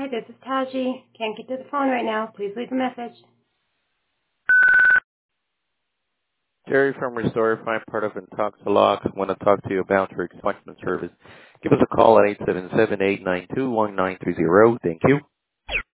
Hi, this is Taji. Can't get to the phone right now. Please leave a message. Jerry from Restore, I'm part of Intoxilog. I want to talk to you about your expungement service. Give us a call at 877-892-1930. Thank you.